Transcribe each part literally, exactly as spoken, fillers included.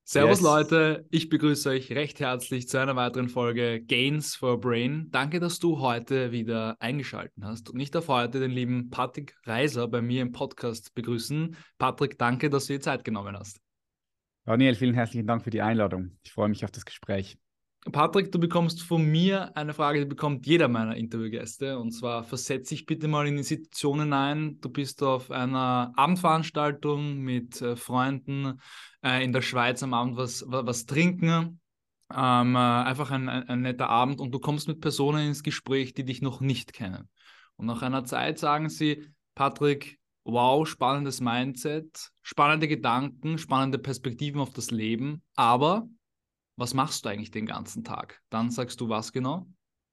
Servus Yes. Leute, ich begrüße euch recht herzlich zu einer weiteren Folge Gains for Brain. Danke, dass du heute wieder eingeschaltet hast und ich darf heute den lieben Patrick Reiser bei mir im Podcast begrüßen. Patrick, danke, dass du dir Zeit genommen hast. Daniel, vielen herzlichen Dank für die Einladung. Ich freue mich auf das Gespräch. Patrick, du bekommst von mir eine Frage, die bekommt jeder meiner Interviewgäste. Und zwar, versetz dich bitte mal in die Situation hinein. Du bist auf einer Abendveranstaltung mit äh, Freunden äh, in der Schweiz am Abend was, was, was trinken. Ähm, äh, einfach ein, ein, ein netter Abend und du kommst mit Personen ins Gespräch, die dich noch nicht kennen. Und nach einer Zeit sagen sie, Patrick, wow, spannendes Mindset, spannende Gedanken, spannende Perspektiven auf das Leben, aber was machst du eigentlich den ganzen Tag? Dann sagst du was genau?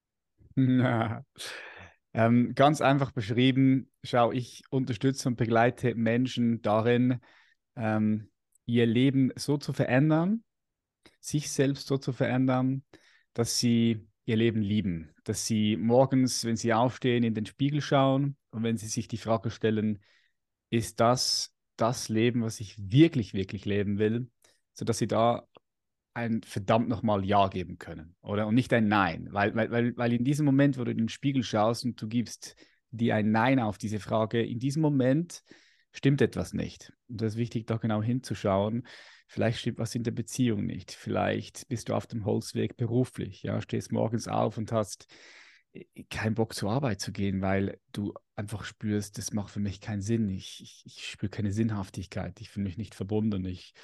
Ähm, ganz einfach beschrieben, schau, ich unterstütze und begleite Menschen darin, ähm, ihr Leben so zu verändern, sich selbst so zu verändern, dass sie ihr Leben lieben, dass sie morgens, wenn sie aufstehen, in den Spiegel schauen und wenn sie sich die Frage stellen, ist das das Leben, was ich wirklich, wirklich leben will, sodass sie da ein verdammt nochmal Ja geben können, oder? Und nicht ein Nein, weil, weil, weil, weil in diesem Moment, wo du in den Spiegel schaust und du gibst dir ein Nein auf diese Frage, in diesem Moment stimmt etwas nicht. Und das ist wichtig, da genau hinzuschauen. Vielleicht stimmt was in der Beziehung nicht. Vielleicht bist du auf dem Holzweg beruflich, ja, stehst morgens auf und hast keinen Bock zur Arbeit zu gehen, weil du einfach spürst, das macht für mich keinen Sinn. Ich, ich, ich spüre keine Sinnhaftigkeit. Ich fühle mich nicht verbunden. Ich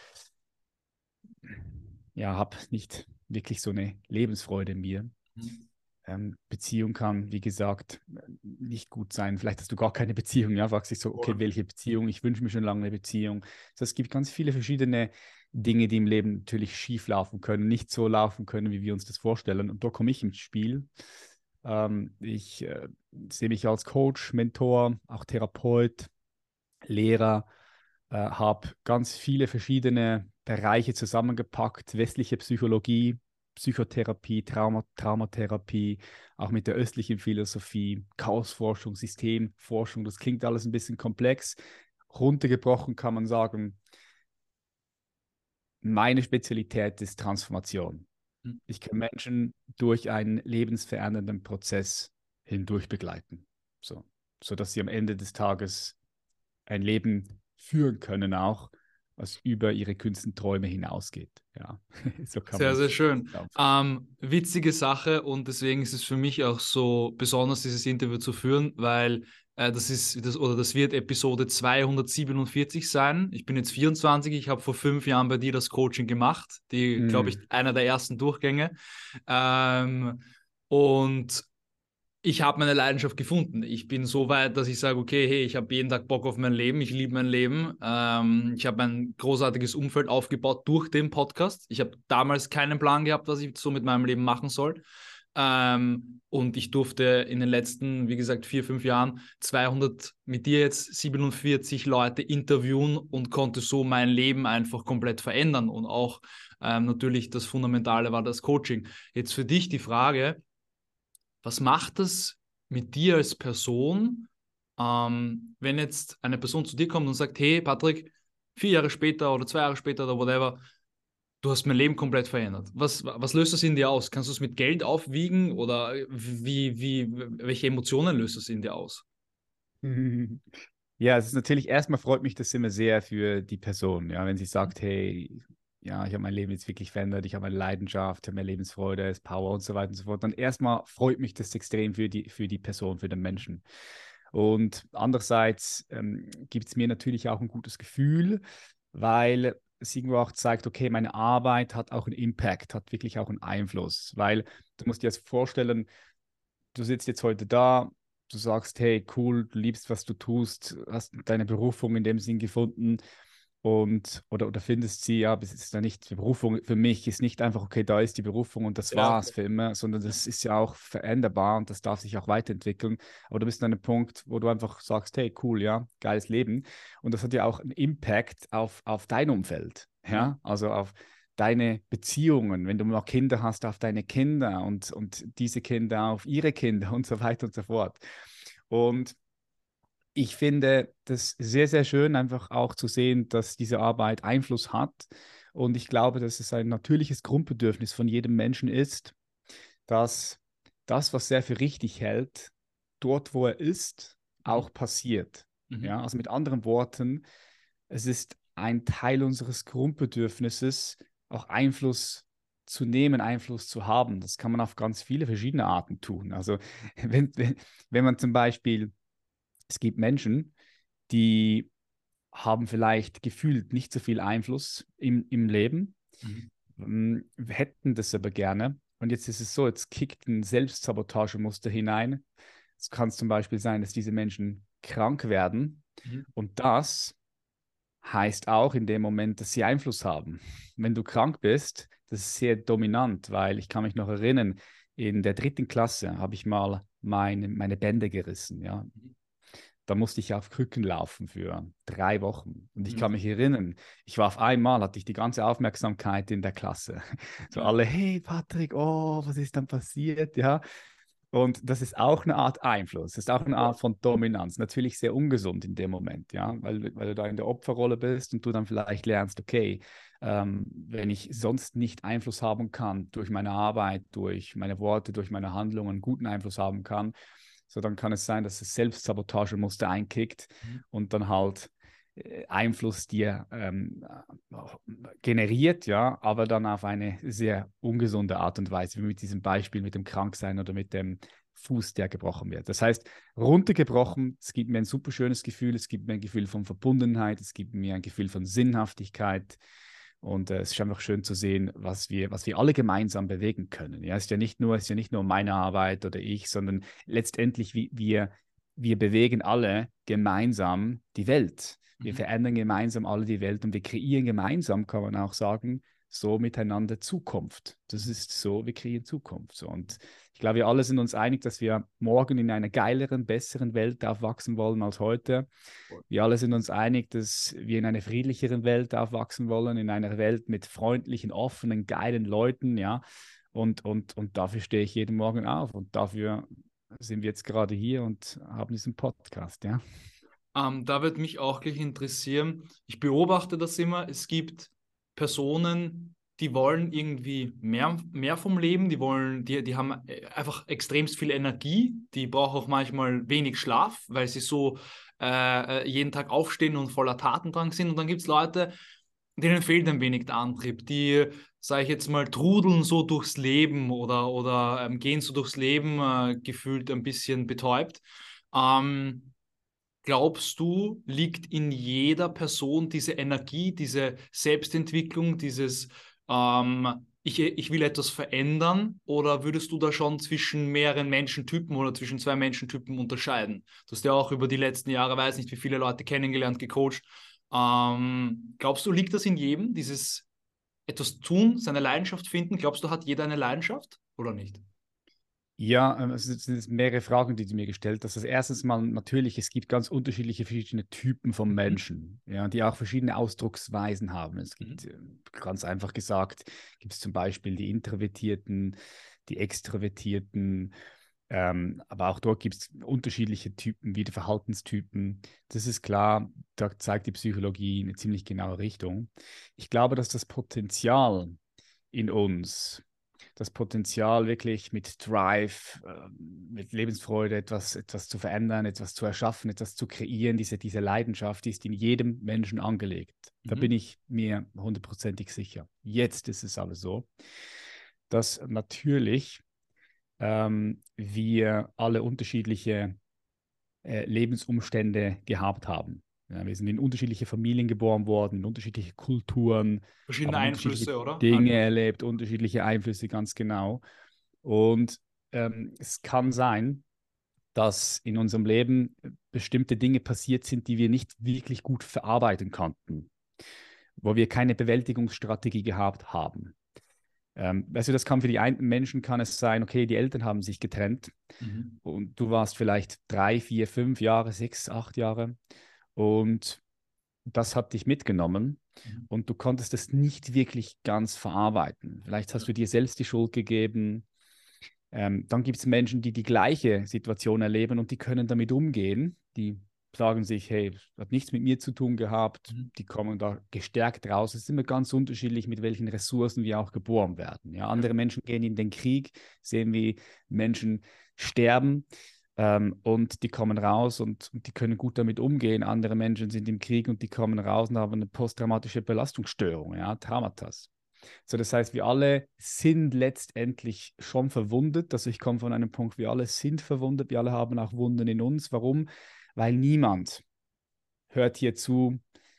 ja, habe nicht wirklich so eine Lebensfreude in mir. Ähm, Beziehung kann, wie gesagt, nicht gut sein. Vielleicht hast du gar keine Beziehung, ja, fragst dich so, okay, welche Beziehung? Ich wünsche mir schon lange eine Beziehung. Also es gibt ganz viele verschiedene Dinge, die im Leben natürlich schief laufen können, nicht so laufen können, wie wir uns das vorstellen. Und da komme ich ins Spiel. Ähm, ich äh, sehe mich als Coach, Mentor, auch Therapeut, Lehrer, äh, habe ganz viele verschiedene Bereiche zusammengepackt, westliche Psychologie, Psychotherapie, Trauma, Traumatherapie, auch mit der östlichen Philosophie, Chaosforschung, Systemforschung. Das klingt alles ein bisschen komplex. Runtergebrochen kann man sagen, meine Spezialität ist Transformation. Ich kann Menschen durch einen lebensverändernden Prozess hindurch begleiten, so, sodass sie am Ende des Tages ein Leben führen können, auch was über ihre kühnsten Träume hinausgeht. Ja, so kann man Sehr, sehr es schön. zusammenfassen. Ähm, witzige Sache und deswegen ist es für mich auch so besonders, dieses Interview zu führen, weil äh, das ist, das, oder das wird Episode zweihundertsiebenundvierzig sein. Ich bin jetzt vierundzwanzig, ich habe vor fünf Jahren bei dir das Coaching gemacht, die, glaube ich, Mm. einer der ersten Durchgänge. Ähm, und ich habe meine Leidenschaft gefunden. Ich bin so weit, dass ich sage, okay, hey, ich habe jeden Tag Bock auf mein Leben, ich liebe mein Leben. Ähm, ich habe ein großartiges Umfeld aufgebaut durch den Podcast. Ich habe damals keinen Plan gehabt, was ich so mit meinem Leben machen soll. Ähm, und ich durfte in den letzten, wie gesagt, vier, fünf Jahren zweihundert, mit dir jetzt siebenundvierzig Leute interviewen und konnte so mein Leben einfach komplett verändern. Und auch ähm, natürlich das Fundamentale war das Coaching. Jetzt für dich die Frage, was macht es mit dir als Person, ähm, wenn jetzt eine Person zu dir kommt und sagt, hey Patrick, vier Jahre später oder zwei Jahre später oder whatever, du hast mein Leben komplett verändert. Was, was löst das in dir aus? Kannst du es mit Geld aufwiegen oder wie, wie, welche Emotionen löst es in dir aus? Ja, es ist natürlich, erstmal freut mich das immer sehr für die Person, ja, wenn sie sagt, hey, ja, ich habe mein Leben jetzt wirklich verändert, ich habe eine Leidenschaft, ich habe mehr Lebensfreude, es ist Power und so weiter und so fort. Dann erstmal freut mich das extrem für die, für die Person, für den Menschen. Und andererseits ähm, gibt es mir natürlich auch ein gutes Gefühl, weil es irgendwo auch zeigt, okay, meine Arbeit hat auch einen Impact, hat wirklich auch einen Einfluss. Weil du musst dir jetzt vorstellen, du sitzt jetzt heute da, du sagst, hey, cool, du liebst, was du tust, hast deine Berufung in dem Sinn gefunden und oder, oder findest sie, ja, es ist da nicht die Berufung für mich, ist nicht einfach, okay, da ist die Berufung und das Ja, war's für immer, sondern das ist ja auch veränderbar und das darf sich auch weiterentwickeln. Aber du bist an einem Punkt, wo du einfach sagst, hey, cool, ja, geiles Leben. Und das hat ja auch einen Impact auf, auf dein Umfeld, ja. ja, also auf deine Beziehungen, wenn du noch Kinder hast, auf deine Kinder und, und diese Kinder auf ihre Kinder und so weiter und so fort. Und ich finde das sehr, sehr schön, einfach auch zu sehen, dass diese Arbeit Einfluss hat Und ich glaube, dass es ein natürliches Grundbedürfnis von jedem Menschen ist, dass das, was er für richtig hält, dort, wo er ist, Mhm. auch passiert. Mhm. Ja, also mit anderen Worten, es ist ein Teil unseres Grundbedürfnisses, auch Einfluss zu nehmen, Einfluss zu haben. Das kann man auf ganz viele verschiedene Arten tun. Also wenn, wenn, wenn man zum Beispiel, es gibt Menschen, die haben vielleicht gefühlt nicht so viel Einfluss im, im Leben, Mhm. ähm, hätten das aber gerne. Und jetzt ist es so, jetzt kickt ein Selbstsabotagemuster hinein. Es kann zum Beispiel sein, dass diese Menschen krank werden. Mhm. Und das heißt auch in dem Moment, dass sie Einfluss haben. Wenn du krank bist, das ist sehr dominant, weil ich kann mich noch erinnern, in der dritten Klasse habe ich mal meine, meine Bänder gerissen. Ja. Mhm. Da musste ich auf Krücken laufen für drei Wochen. Und ich kann Mhm. mich erinnern, ich war auf einmal, hatte ich die ganze Aufmerksamkeit in der Klasse. So Ja. alle, hey Patrick, oh, was ist dann passiert? Ja. Und das ist auch eine Art Einfluss, das ist auch eine Voll. Art von Dominanz. Natürlich sehr ungesund in dem Moment, ja, weil, weil du da in der Opferrolle bist und du dann vielleicht lernst, okay, ähm, wenn ich sonst nicht Einfluss haben kann durch meine Arbeit, durch meine Worte, durch meine Handlungen, guten Einfluss haben kann, so dann kann es sein, dass das Selbstsabotagemuster einkickt Mhm. und dann halt äh, Einfluss dir ähm, generiert, ja, aber dann auf eine sehr ungesunde Art und Weise, wie mit diesem Beispiel mit dem Kranksein oder mit dem Fuß, der gebrochen wird. Das heißt, runtergebrochen, es gibt mir ein super schönes Gefühl, es gibt mir ein Gefühl von Verbundenheit, es gibt mir ein Gefühl von Sinnhaftigkeit. Und äh, es ist einfach schön zu sehen, was wir, was wir alle gemeinsam bewegen können. Ja, es ist ja nicht nur, es ist ja nicht nur meine Arbeit oder ich, sondern letztendlich wie, wir, wir bewegen alle gemeinsam die Welt. Wir Mhm. verändern gemeinsam alle die Welt und wir kreieren gemeinsam, kann man auch sagen, so miteinander Zukunft. Das Mhm. ist so, wir kreieren Zukunft. So. Und ich glaube, wir alle sind uns einig, dass wir morgen in einer geileren, besseren Welt aufwachsen wollen als heute. Voll. Wir alle sind uns einig, dass wir in einer friedlicheren Welt aufwachsen wollen, in einer Welt mit freundlichen, offenen, geilen Leuten, ja. Und, und, und dafür stehe ich jeden Morgen auf und dafür sind wir jetzt gerade hier und haben diesen Podcast, ja. Ähm, da wird mich auch gleich interessieren, ich beobachte das immer, es gibt Personen, die wollen irgendwie mehr, mehr vom Leben, die wollen, die, die haben äh, einfach extremst viel Energie, die brauchen auch manchmal wenig Schlaf, weil sie so äh, äh, jeden Tag aufstehen und voller Tatendrang sind. Und dann gibt es Leute, denen fehlt ein wenig der Antrieb, die, sage ich jetzt mal, trudeln so durchs Leben oder, oder ähm, gehen so durchs Leben äh, gefühlt ein bisschen betäubt. Ähm, Glaubst du, liegt in jeder Person diese Energie, diese Selbstentwicklung, dieses ähm, ich, ich will etwas verändern? Oder würdest du da schon zwischen mehreren Menschentypen oder zwischen zwei Menschentypen unterscheiden? Du hast ja auch über die letzten Jahre, weiß nicht, wie viele Leute kennengelernt, gecoacht. Ähm, glaubst du, liegt das in jedem, dieses etwas tun, seine Leidenschaft finden? Glaubst du, hat jeder eine Leidenschaft oder nicht? Ja, ähm, es sind mehrere Fragen, die du mir gestellt hast. Das erste Mal natürlich, es gibt ganz unterschiedliche verschiedene Typen von Mhm. Menschen, ja, die auch verschiedene Ausdrucksweisen haben. Es Mhm. gibt, ähm, ganz einfach gesagt, gibt es zum Beispiel die Introvertierten, die Extrovertierten, ähm, aber auch dort gibt es unterschiedliche Typen, wie die Verhaltenstypen. Das ist klar, da zeigt die Psychologie eine ziemlich genaue Richtung. Ich glaube, dass das Potenzial in uns, das Potenzial wirklich mit Drive, äh, mit Lebensfreude etwas, etwas zu verändern, etwas zu erschaffen, etwas zu kreieren, diese, diese Leidenschaft, die ist in jedem Menschen angelegt. Da Mhm. bin ich mir hundertprozentig sicher. Jetzt ist es aber so, dass natürlich ähm, wir alle unterschiedliche äh, Lebensumstände gehabt haben. Ja, wir sind in unterschiedliche Familien geboren worden, in unterschiedliche Kulturen, Verschiedene haben unterschiedliche Einflüsse, oder? Dinge Einflüsse. erlebt, unterschiedliche Einflüsse, ganz genau. Und ähm, es kann sein, dass in unserem Leben bestimmte Dinge passiert sind, die wir nicht wirklich gut verarbeiten konnten, wo wir keine Bewältigungsstrategie gehabt haben. Ähm, weißt du, das kann für die einen Menschen kann es sein, okay, die Eltern haben sich getrennt Mhm. und du warst vielleicht drei, vier, fünf Jahre, sechs, acht Jahre und das hat dich mitgenommen Mhm. und du konntest es nicht wirklich ganz verarbeiten. Vielleicht hast Ja. du dir selbst die Schuld gegeben. Ähm, dann gibt es Menschen, die die gleiche Situation erleben und die können damit umgehen. Die sagen sich, hey, hat nichts mit mir zu tun gehabt, Mhm. die kommen da gestärkt raus. Es ist immer ganz unterschiedlich, mit welchen Ressourcen wir auch geboren werden. Ja, andere Menschen gehen in den Krieg, sehen, wie Menschen sterben, ähm, und die kommen raus und, und die können gut damit umgehen. Andere Menschen sind im Krieg und die kommen raus und haben eine posttraumatische Belastungsstörung, ja, Traumata. So, das heißt, wir alle sind letztendlich schon verwundet. Also ich komme von einem Punkt, wir alle sind verwundet, wir alle haben auch Wunden in uns. Warum? Weil niemand hört hier zu,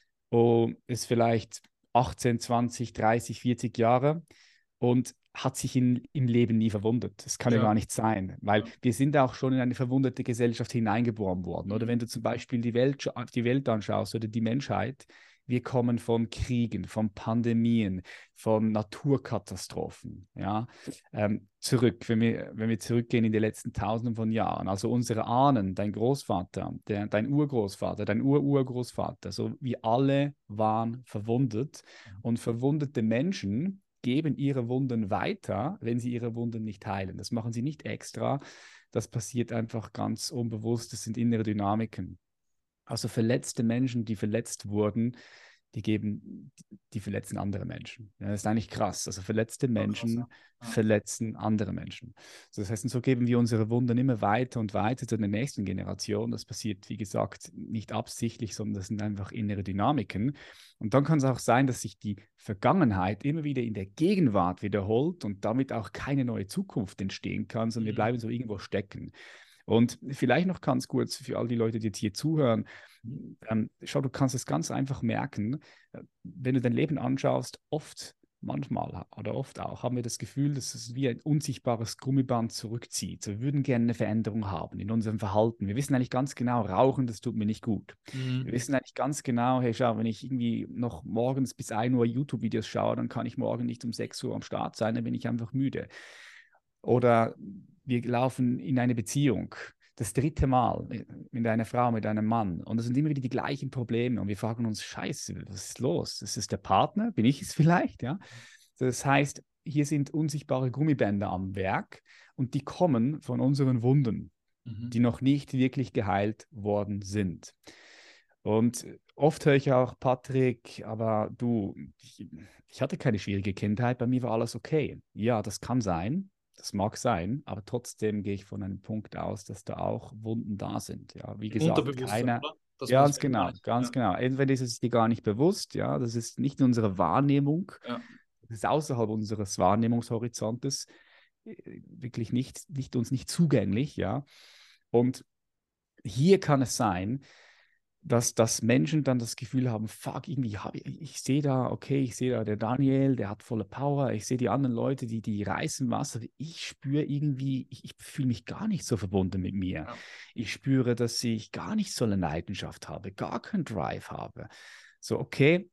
oh, ist vielleicht achtzehn, zwanzig, dreißig, vierzig Jahre und hat sich in, im Leben nie verwundet. Das kann ja Ja, gar nicht sein, weil ja. wir sind auch schon in eine verwundete Gesellschaft hineingeboren worden. Oder Mhm. wenn du zum Beispiel die Welt, die Welt anschaust oder die Menschheit, wir kommen von Kriegen, von Pandemien, von Naturkatastrophen, ja, ähm, zurück, wenn wir, wenn wir zurückgehen in die letzten Tausenden von Jahren. Also unsere Ahnen, dein Großvater, der, dein Urgroßvater, dein Ururgroßvater, so wir alle waren verwundet und verwundete Menschen geben ihre Wunden weiter, wenn sie ihre Wunden nicht heilen. Das machen sie nicht extra. Das passiert einfach ganz unbewusst. Das sind innere Dynamiken. Also verletzte Menschen, die verletzt wurden, die geben, die verletzen andere Menschen. Ja, das ist eigentlich krass. Also verletzte Ja, krass, Menschen ja. Ja. verletzen andere Menschen. So, das heißt, und so geben wir unsere Wunden immer weiter und weiter zu der nächsten Generation. Das passiert, wie gesagt, nicht absichtlich, sondern das sind einfach innere Dynamiken. Und dann kann es auch sein, dass sich die Vergangenheit immer wieder in der Gegenwart wiederholt und damit auch keine neue Zukunft entstehen kann, sondern wir Mhm. bleiben so irgendwo stecken. Und vielleicht noch ganz kurz für all die Leute, die jetzt hier zuhören, ähm, schau, du kannst es ganz einfach merken, äh, wenn du dein Leben anschaust, oft, manchmal oder oft auch, haben wir das Gefühl, dass es wie ein unsichtbares Gummiband zurückzieht. So, wir würden gerne eine Veränderung haben in unserem Verhalten. Wir wissen eigentlich ganz genau, Rauchen, das tut mir nicht gut. Wir Mhm. wissen eigentlich ganz genau, hey, schau, wenn ich irgendwie noch morgens bis ein Uhr YouTube-Videos schaue, dann kann ich morgen nicht um sechs Uhr am Start sein, dann bin ich einfach müde. Oder wir laufen in eine Beziehung. Das dritte Mal mit einer Frau, mit einem Mann. Und es sind immer wieder die gleichen Probleme. Und wir fragen uns, Scheiße, was ist los? Ist es der Partner? Bin ich es vielleicht? Ja? Das heißt, hier sind unsichtbare Gummibänder am Werk und die kommen von unseren Wunden, Mhm. die noch nicht wirklich geheilt worden sind. Und oft höre ich auch, Patrick, aber du, ich, ich hatte keine schwierige Kindheit, bei mir war alles okay. Ja, das kann sein, das mag sein, aber trotzdem gehe ich von einem Punkt aus, dass da auch Wunden da sind. Ja, wie Im gesagt, Unterbewusstsein, keiner, oder? Dass man es ganz vielleicht gar genau, nicht. ganz Ja. genau. Entweder ist es dir gar nicht bewusst, ja, das ist nicht in unserer Wahrnehmung, Ja. das ist außerhalb unseres Wahrnehmungshorizontes, äh, wirklich nicht, nicht uns nicht zugänglich, ja. Und hier kann es sein, dass, dass Menschen dann das Gefühl haben, fuck, irgendwie habe ich, ich sehe da, okay, ich sehe da der Daniel, der hat volle Power, ich sehe die anderen Leute, die, die reißen was, aber ich spüre irgendwie, ich, ich fühle mich gar nicht so verbunden mit mir. Ja. Ich spüre, dass ich gar nicht so eine Leidenschaft habe, gar keinen Drive habe. So, okay,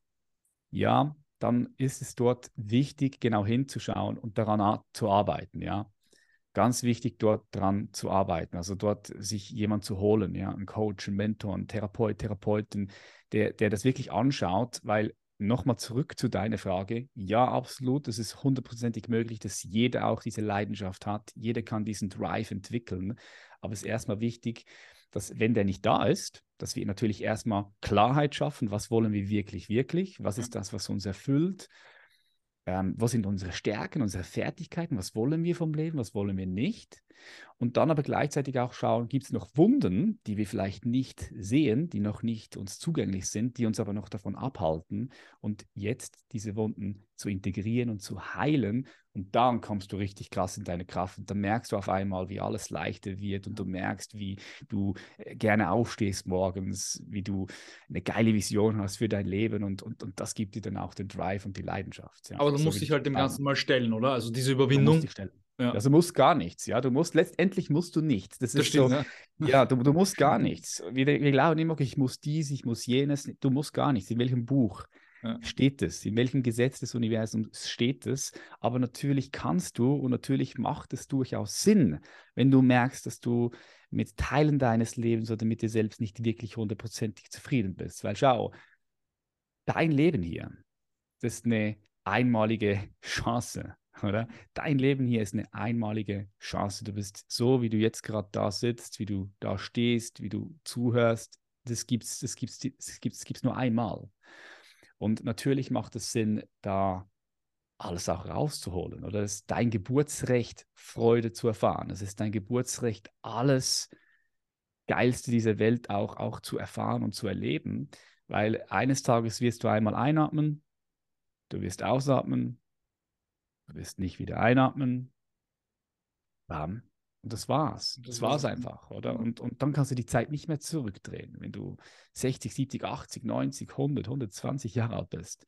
ja, dann ist es dort wichtig, genau hinzuschauen und daran zu arbeiten, ja. Ganz wichtig, dort dran zu arbeiten, also dort sich jemand zu holen, ja, ein Coach, ein Mentor, ein Therapeut, Therapeutin, der, der das wirklich anschaut, weil nochmal zurück zu deiner Frage, ja, absolut, es ist hundertprozentig möglich, dass jeder auch diese Leidenschaft hat, jeder kann diesen Drive entwickeln, aber es ist erstmal wichtig, dass wenn der nicht da ist, dass wir natürlich erstmal Klarheit schaffen, was wollen wir wirklich, wirklich, was Ja. ist das, was uns erfüllt, ähm, was sind unsere Stärken, unsere Fertigkeiten, was wollen wir vom Leben, was wollen wir nicht. Und dann aber gleichzeitig auch schauen, gibt es noch Wunden, die wir vielleicht nicht sehen, die noch nicht uns zugänglich sind, die uns aber noch davon abhalten. Und jetzt diese Wunden zu integrieren und zu heilen. Und dann kommst du richtig krass in deine Kraft. Und dann merkst du auf einmal, wie alles leichter wird. Und du merkst, wie du äh, gerne aufstehst morgens, wie du eine geile Vision hast für dein Leben. Und, und, und das gibt dir dann auch den Drive und die Leidenschaft. Ja, Aber du so musst wie dich das halt dem bei Ganzen mir. mal stellen, oder? Also diese Du musst Überwindung. dich stellen. Ja, Also du musst gar nichts, ja. Du musst, letztendlich musst du nichts. Das das ist stimmt, so, ja. ja, du, du musst gar nichts. Wir, wir glauben immer, okay, ich muss dies, ich muss jenes. Du musst gar nichts. In welchem Buch Ja. steht es? In welchem Gesetz des Universums steht es? Aber natürlich kannst du und natürlich macht es durchaus Sinn, wenn du merkst, dass du mit Teilen deines Lebens oder mit dir selbst nicht wirklich hundertprozentig zufrieden bist. Weil schau, dein Leben hier, das ist eine einmalige Chance, oder? Dein Leben hier ist eine einmalige Chance. Du bist so, wie du jetzt gerade da sitzt, wie du da stehst, wie du zuhörst. das gibt es das gibt's, das gibt's, das gibt's nur einmal. Und natürlich macht es Sinn, da alles auch rauszuholen. Oder es ist dein Geburtsrecht, Freude zu erfahren. Es ist dein Geburtsrecht, alles Geilste dieser Welt auch, auch zu erfahren und zu erleben. Weil eines Tages wirst du einmal einatmen, du wirst ausatmen, du wirst nicht wieder einatmen. Bam. Und das war's. Das Das war's war's. einfach, oder? Ja. Und, und dann kannst du die Zeit nicht mehr zurückdrehen. Wenn du sechzig, siebzig, achtzig, neunzig, hundert, hundertzwanzig Jahre alt bist,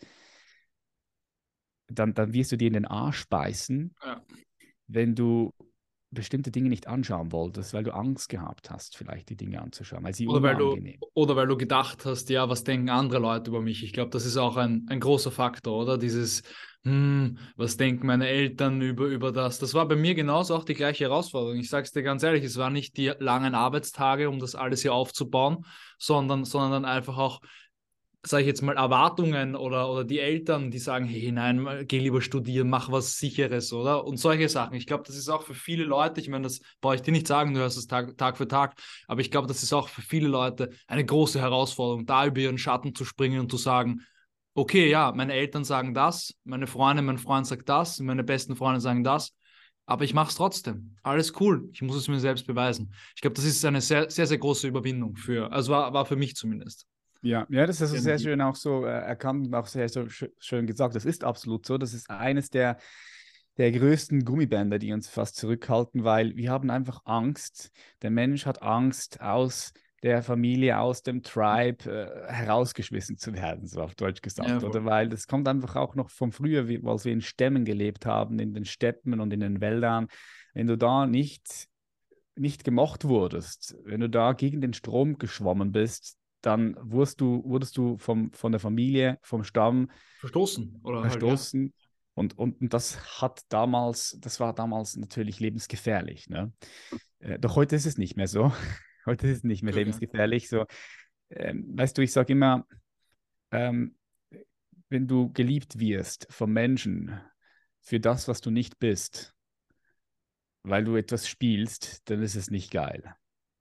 dann, dann wirst du dir in den Arsch beißen, Ja. wenn du bestimmte Dinge nicht anschauen wolltest, weil du Angst gehabt hast, vielleicht die Dinge anzuschauen, weil sie Oder weil du, unangenehm. oder weil du gedacht hast, ja, was denken andere Leute über mich? Ich glaube, das ist auch ein, ein großer Faktor, oder? Dieses, hm, was denken meine Eltern über, über das? Das war bei mir genauso auch die gleiche Herausforderung. Ich sage es dir ganz ehrlich, es waren nicht die langen Arbeitstage, um das alles hier aufzubauen, sondern, sondern dann einfach auch, sage ich jetzt mal, Erwartungen oder, oder die Eltern, die sagen, hey, nein, geh lieber studieren, mach was Sicheres, oder? Und solche Sachen. Ich glaube, das ist auch für viele Leute, ich meine, das brauche ich dir nicht sagen, du hörst es Tag, Tag für Tag, aber ich glaube, das ist auch für viele Leute eine große Herausforderung, da über ihren Schatten zu springen und zu sagen, okay, ja, meine Eltern sagen das, meine Freundin, mein Freund sagt das, meine besten Freunde sagen das, aber ich mache es trotzdem. Alles cool, ich muss es mir selbst beweisen. Ich glaube, das ist eine sehr, sehr, sehr große Überwindung für, also war, war für mich zumindest. Ja, ja, das ist also sehr Definitiv. schön auch so äh, erkannt und auch sehr so sch schön gesagt. Das ist absolut so. Das ist eines der, der größten Gummibänder, die uns fast zurückhalten, weil wir haben einfach Angst. Der Mensch hat Angst, aus der Familie, aus dem Tribe äh, herausgeschmissen zu werden, so auf Deutsch Ja, gesagt. voll. Oder weil das kommt einfach auch noch von früher, wie, als wir in Stämmen gelebt haben, in den Steppen und in den Wäldern. Wenn du da nicht nicht gemocht wurdest, wenn du da gegen den Strom geschwommen bist, dann wurdest du, wurdest du vom, von der Familie, vom Stamm Verstoßen oder halt, ja. verstoßen. Und, und, und das hat damals, das war damals natürlich lebensgefährlich. Ne? Äh, doch heute ist es nicht mehr so. Heute ist es nicht mehr Glück, ja. lebensgefährlich. So, ähm, weißt du, ich sage immer, ähm, wenn du geliebt wirst vom Menschen für das, was du nicht bist, weil du etwas spielst, dann ist es nicht geil.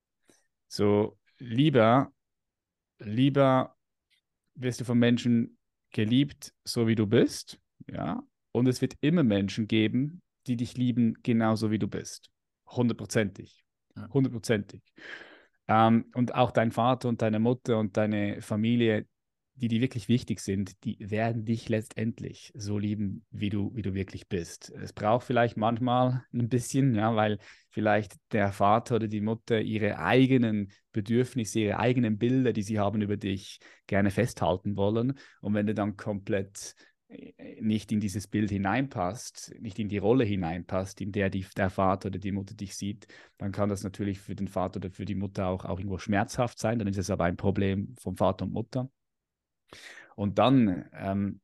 So, lieber, lieber wirst du von Menschen geliebt, so wie du bist, ja, und es wird immer Menschen geben, die dich lieben, genauso wie du bist. Hundertprozentig. Ja. Hundertprozentig. Ähm, und auch dein Vater und deine Mutter und deine Familie, die dir wirklich wichtig sind, die werden dich letztendlich so lieben, wie du, wie du wirklich bist. Es braucht vielleicht manchmal ein bisschen, ja, weil vielleicht der Vater oder die Mutter ihre eigenen Bedürfnisse, ihre eigenen Bilder, die sie haben über dich, gerne festhalten wollen. Und wenn du dann komplett äh, nicht in dieses Bild hineinpasst, nicht in die Rolle hineinpasst, in der die, der Vater oder die Mutter dich sieht, dann kann das natürlich für den Vater oder für die Mutter auch, auch irgendwo schmerzhaft sein. Dann ist es aber ein Problem vom Vater und Mutter. Und dann, ähm,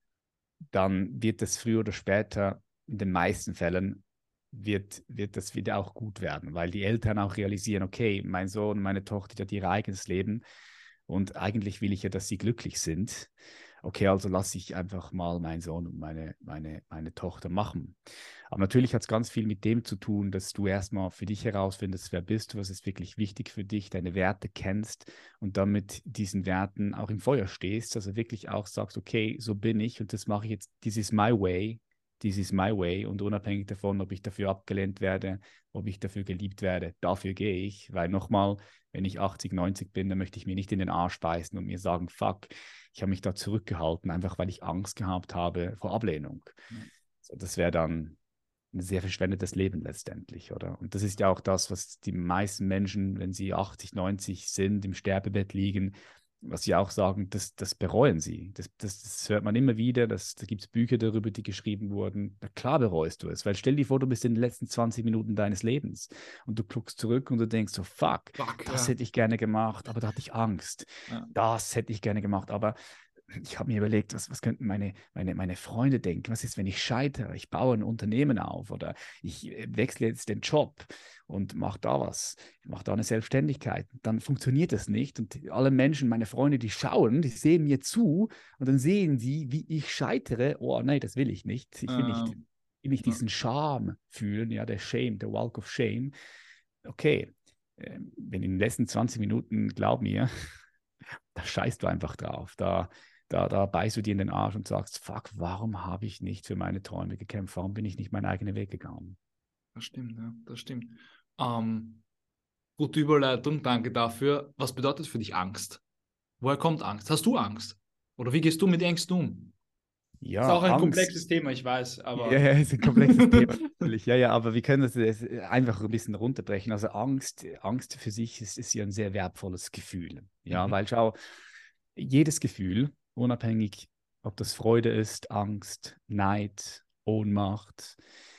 dann wird es früher oder später, in den meisten Fällen, wird, wird das wieder auch gut werden, weil die Eltern auch realisieren, okay, mein Sohn, meine Tochter, die hat ihr eigenes Leben und eigentlich will ich ja, dass sie glücklich sind. Okay, also lasse ich einfach mal meinen Sohn und meine, meine, meine Tochter machen. Aber natürlich hat es ganz viel mit dem zu tun, dass du erstmal für dich herausfindest, wer bist du, was ist wirklich wichtig für dich, deine Werte kennst und dann mit diesen Werten auch im Feuer stehst. Also wirklich auch sagst, okay, so bin ich und das mache ich jetzt, this is my way, this is my way und unabhängig davon, ob ich dafür abgelehnt werde, ob ich dafür geliebt werde, dafür gehe ich, weil nochmal, wenn ich achtzig, neunzig bin, dann möchte ich mir nicht in den Arsch beißen und mir sagen, fuck, ich habe mich da zurückgehalten, einfach weil ich Angst gehabt habe vor Ablehnung. Ja. So, das wäre dann ein sehr verschwendetes Leben letztendlich, oder? Und das ist ja auch das, was die meisten Menschen, wenn sie achtzig, neunzig sind, im Sterbebett liegen, was sie auch sagen, das, das bereuen sie. Das, das, das hört man immer wieder, das, da gibt es Bücher darüber, die geschrieben wurden. Na klar bereust du es, weil stell dir vor, du bist in den letzten zwanzig Minuten deines Lebens und du guckst zurück und du denkst so, fuck, Fuck, das ja. hätte ich gerne gemacht, aber da hatte ich Angst. Ja. Das hätte ich gerne gemacht, aber ich habe mir überlegt, was, was könnten meine, meine, meine Freunde denken? Was ist, wenn ich scheitere? Ich baue ein Unternehmen auf oder ich äh, wechsle jetzt den Job und mache da was. Ich mache da eine Selbstständigkeit. Dann funktioniert das nicht. Und alle Menschen, meine Freunde, die schauen, die sehen mir zu und dann sehen sie, wie ich scheitere. Oh, nein, das will ich nicht. Ich will nicht, Ähm, will nicht ja. diesen Scham fühlen, ja, der Shame, der Walk of Shame. Okay, äh, wenn in den letzten zwanzig Minuten, glaub mir, da scheißt du einfach drauf. Da, da, da beißt du dir in den Arsch und sagst, fuck, warum habe ich nicht für meine Träume gekämpft? Warum bin ich nicht meinen eigenen Weg gegangen? Das stimmt, ja, das stimmt. Ähm, gute Überleitung, danke dafür. Was bedeutet für dich Angst? Woher kommt Angst? Hast du Angst? Oder wie gehst du mit Ängsten um? Ist Ja, auch ein Angst. komplexes Thema, ich weiß, Ja, aber ja, ist ein komplexes Thema natürlich. Ja, ja, aber wir können das jetzt einfach ein bisschen runterbrechen. Also Angst, Angst für sich ist, ist ja ein sehr wertvolles Gefühl. Ja, mhm. weil schau, jedes Gefühl, unabhängig, ob das Freude ist, Angst, Neid, Ohnmacht,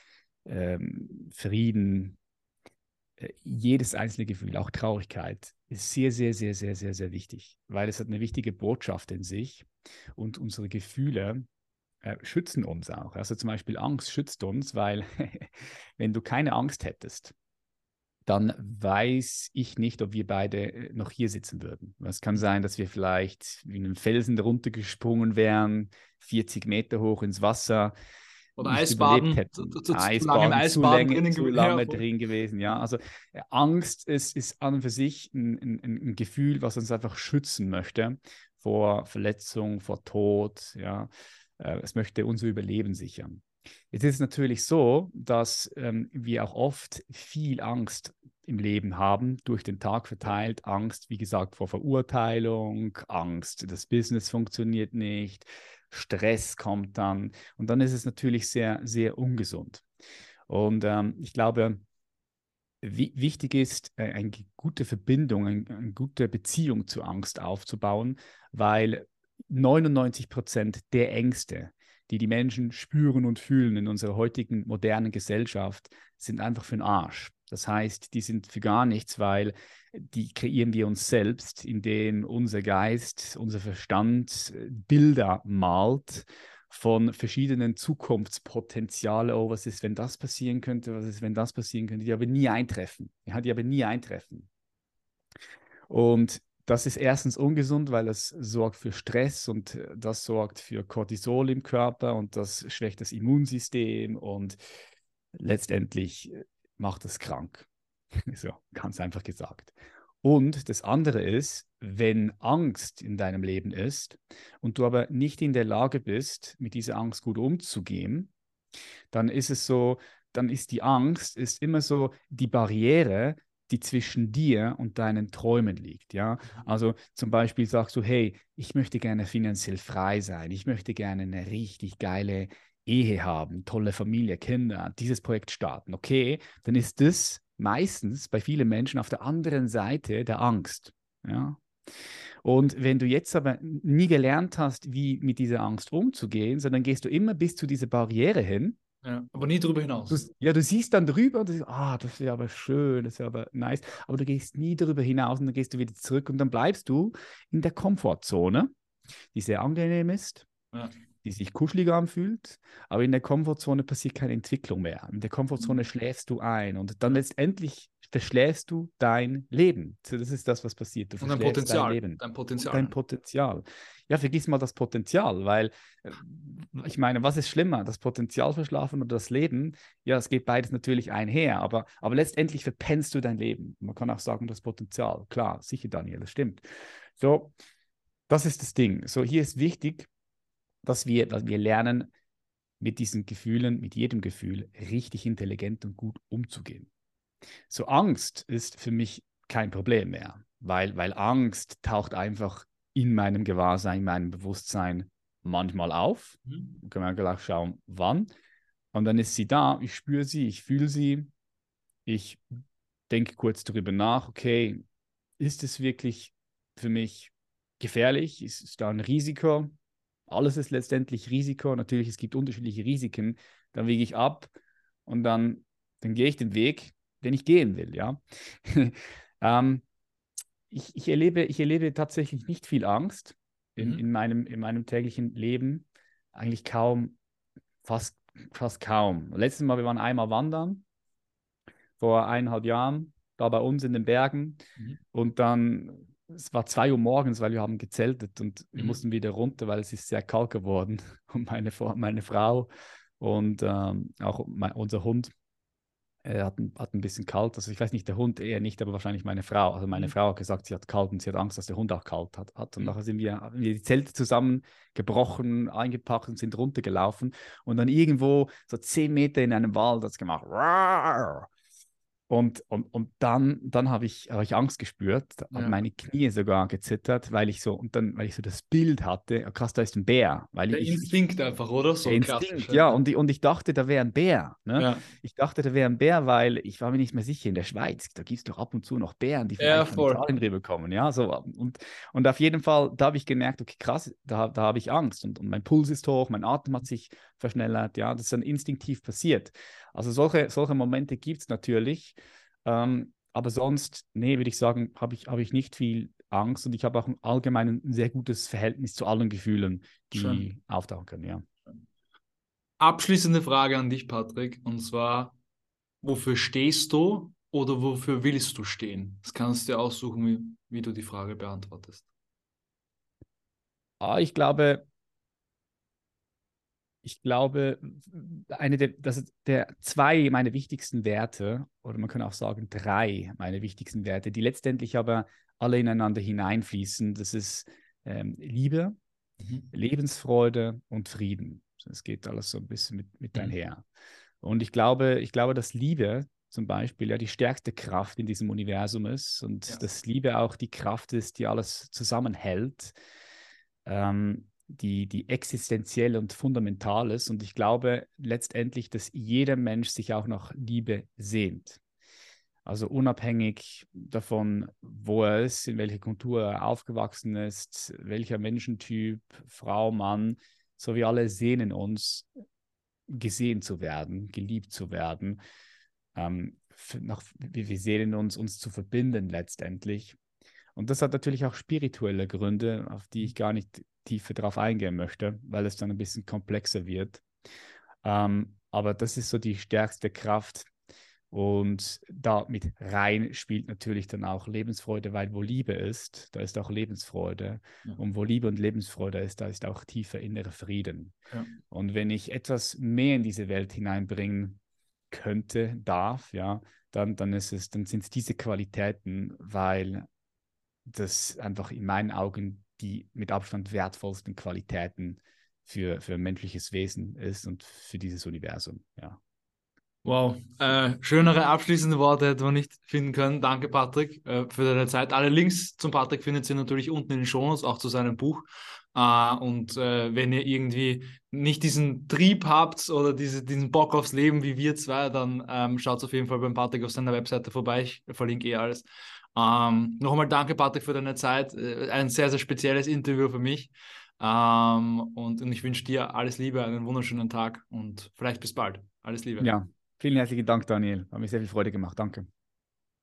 ähm, Frieden, äh, jedes einzelne Gefühl, auch Traurigkeit, ist sehr, sehr, sehr, sehr, sehr, sehr wichtig, weil es hat eine wichtige Botschaft in sich und unsere Gefühle äh, schützen uns auch. Also zum Beispiel Angst schützt uns, weil wenn du keine Angst hättest, dann weiß ich nicht, ob wir beide äh, noch hier sitzen würden. Es kann sein, dass wir vielleicht wie einen Felsen runtergesprungen wären, vierzig Meter hoch ins Wasser, Oder nicht überlebt Eisbaden, zu, hätten. zu, zu lange im Eisbaden zu, Eisbaden länge, drinnen zu gewesen. Ja, lange voll. drin gewesen. Ja, also äh, Angst ist, ist an und für sich ein, ein, ein Gefühl, was uns einfach schützen möchte vor Verletzung, vor Tod. Ja, äh, es möchte unser Überleben sichern. Jetzt ist es natürlich so, dass ähm, wir auch oft viel Angst im Leben haben, durch den Tag verteilt. Angst, wie gesagt, vor Verurteilung, Angst, das Business funktioniert nicht, Stress kommt dann. Und dann ist es natürlich sehr, sehr ungesund. Und ähm, ich glaube, wi wichtig ist, äh, eine gute Verbindung, ein, eine gute Beziehung zur Angst aufzubauen, weil neunundneunzig Prozent der Ängste, die die Menschen spüren und fühlen in unserer heutigen modernen Gesellschaft, sind einfach für den Arsch. Das heißt, die sind für gar nichts, weil die kreieren wir uns selbst, indem unser Geist, unser Verstand äh, Bilder malt von verschiedenen Zukunftspotenziale. Oh, was ist, wenn das passieren könnte? Was ist, wenn das passieren könnte? Die aber nie eintreffen. Ja, die aber nie eintreffen. Und das ist erstens ungesund, weil es sorgt für Stress und äh, das sorgt für Cortisol im Körper und das schwächt das Immunsystem und letztendlich äh, macht es krank. So, ganz einfach gesagt. Und das andere ist, wenn Angst in deinem Leben ist und du aber nicht in der Lage bist, mit dieser Angst gut umzugehen, dann ist es so, dann ist die Angst ist immer so die Barriere, die zwischen dir und deinen Träumen liegt. Ja, also zum Beispiel sagst du, hey, ich möchte gerne finanziell frei sein, ich möchte gerne eine richtig geile Ehe haben, tolle Familie, Kinder, dieses Projekt starten. Okay, dann ist das meistens bei vielen Menschen auf der anderen Seite der Angst. Ja, und wenn du jetzt aber nie gelernt hast, wie mit dieser Angst umzugehen, sondern gehst du immer bis zu dieser Barriere hin. Ja, aber nie darüber Du, hinaus. ja, du siehst dann drüber und du siehst, ah, das wäre aber schön, das wäre aber nice. Aber du gehst nie darüber hinaus und dann gehst du wieder zurück und dann bleibst du in der Komfortzone, die sehr angenehm ist, Ja. die sich kuscheliger anfühlt, aber in der Komfortzone passiert keine Entwicklung mehr. In der Komfortzone schläfst du ein und dann Ja. letztendlich verschläfst du dein Leben. So, das ist das, was passiert. Du Und dein verschläfst dein Potenzial. Leben Dein und Potenzial. dein Potenzial. Ja, vergiss mal das Potenzial, weil äh, ich meine, was ist schlimmer, das Potenzial verschlafen oder das Leben? Ja, es geht beides natürlich einher, aber, aber letztendlich verpennst du dein Leben. Man kann auch sagen, das Potenzial. Klar, sicher, Daniel, das stimmt. So, das ist das Ding. So, hier ist wichtig, dass wir, dass wir lernen, mit diesen Gefühlen, mit jedem Gefühl richtig intelligent und gut umzugehen. So Angst ist für mich kein Problem mehr, weil, weil Angst taucht einfach in meinem Gewahrsein, in meinem Bewusstsein manchmal auf. Mhm. Da können wir gleich schauen, wann. Und dann ist sie da, ich spüre sie, ich fühle sie, ich denke kurz darüber nach, okay, ist es wirklich für mich gefährlich? Ist es da ein Risiko? Alles ist letztendlich Risiko. Natürlich, es gibt unterschiedliche Risiken. Dann wege ich ab und dann, dann gehe ich den Weg, den ich gehen will. Ja? ähm, ich, ich, erlebe, ich erlebe tatsächlich nicht viel Angst in, Mhm. in, meinem, in meinem täglichen Leben. Eigentlich kaum, fast, fast kaum. Letztes Mal, wir waren einmal wandern, vor eineinhalb Jahren, da bei uns in den Bergen. Mhm. Und dann, es war zwei Uhr morgens, weil wir haben gezeltet und wir Mhm. mussten wieder runter, weil es ist sehr kalt geworden. Und meine, meine Frau und ähm, auch mein, unser Hund Er hat, ein- hat ein bisschen kalt, also ich weiß nicht, der Hund eher nicht, aber wahrscheinlich meine Frau. Also meine Mhm. Frau hat gesagt, sie hat kalt und sie hat Angst, dass der Hund auch kalt hat. hat. Und Mhm. nachher sind wir, haben wir die Zelte zusammengebrochen, eingepackt und sind runtergelaufen. Und dann irgendwo so zehn Meter in einem Wald hat es gemacht. Rar! Und, und, und dann, dann habe ich, hab ich Angst gespürt, habe Ja. meine Knie sogar gezittert, weil ich so, und dann, weil ich so das Bild hatte, ah, krass, da ist ein Bär. Weil Der ich, ich Instinkt einfach, oder? der So klassisch. Instinkt, ja. Und, ich- und ich dachte, da wäre ein Bär. Ne? Ja, Ich dachte, da wäre ein Bär, weil ich war mir nicht mehr sicher, in der Schweiz, da gibt es doch ab und zu noch Bären, die ja, vielleicht von voll. Italien rüberkommen. Ja, so. Und, und auf jeden Fall, da habe ich gemerkt, okay, krass, da, da habe ich Angst. Und, und mein Puls ist hoch, mein Atem hat sich verschnellert. Ja, das ist dann instinktiv passiert. Also solche, solche Momente gibt es natürlich. Ähm, aber sonst, nee, würde ich sagen, habe ich, habe ich nicht viel Angst und ich habe auch im Allgemeinen ein sehr gutes Verhältnis zu allen Gefühlen, Schön. die auftauchen können, ja. Abschließende Frage an dich, Patrick, und zwar, wofür stehst du oder wofür willst du stehen? Das kannst du dir aussuchen, wie, wie du die Frage beantwortest. Ah, ich glaube, ich glaube, eine der, das ist der zwei meiner wichtigsten Werte, oder man kann auch sagen drei meiner wichtigsten Werte, die letztendlich aber alle ineinander hineinfließen. Das ist ähm, Liebe, Mhm. Lebensfreude und Frieden. Es geht alles so ein bisschen mit, mit Mhm. einher. Und ich glaube, ich glaube, dass Liebe zum Beispiel ja die stärkste Kraft in diesem Universum ist Ja. und dass Liebe auch die Kraft ist, die alles zusammenhält, ähm, die, die existenziell und fundamental ist. Und ich glaube letztendlich, dass jeder Mensch sich auch nach Liebe sehnt. Also unabhängig davon, wo er ist, in welcher Kultur er aufgewachsen ist, welcher Menschentyp, Frau, Mann, so wir alle sehnen uns, gesehen zu werden, geliebt zu werden. Ähm, nach, wir, wir sehnen uns, uns zu verbinden letztendlich. Und das hat natürlich auch spirituelle Gründe, auf die ich gar nicht tiefer drauf eingehen möchte, weil es dann ein bisschen komplexer wird. Ähm, aber das ist so die stärkste Kraft. Und da mit rein spielt natürlich dann auch Lebensfreude, weil wo Liebe ist, da ist auch Lebensfreude. Ja. Und wo Liebe und Lebensfreude ist, da ist auch tiefer innerer Frieden. Ja. Und wenn ich etwas mehr in diese Welt hineinbringen könnte, darf, ja, dann, dann ist es, dann sind es diese Qualitäten, weil das einfach in meinen Augen die mit Abstand wertvollsten Qualitäten für, für menschliches Wesen ist und für dieses Universum, ja. Wow, äh, schönere abschließende Worte hätte man nicht finden können. Danke, Patrick, äh, für deine Zeit. Alle Links zum Patrick findet ihr natürlich unten in den Shownotes, auch zu seinem Buch. Äh, und äh, wenn ihr irgendwie nicht diesen Trieb habt oder diese, diesen Bock aufs Leben wie wir zwei, dann ähm, schaut auf jeden Fall beim Patrick auf seiner Webseite vorbei. Ich verlinke eh alles. Ähm, noch einmal danke, Patrick, für deine Zeit. Äh, ein sehr, sehr spezielles Interview für mich. Ähm, und, und ich wünsche dir alles Liebe, einen wunderschönen Tag und vielleicht bis bald. Alles Liebe. Ja, vielen herzlichen Dank, Daniel. Hat mir sehr viel Freude gemacht. Danke.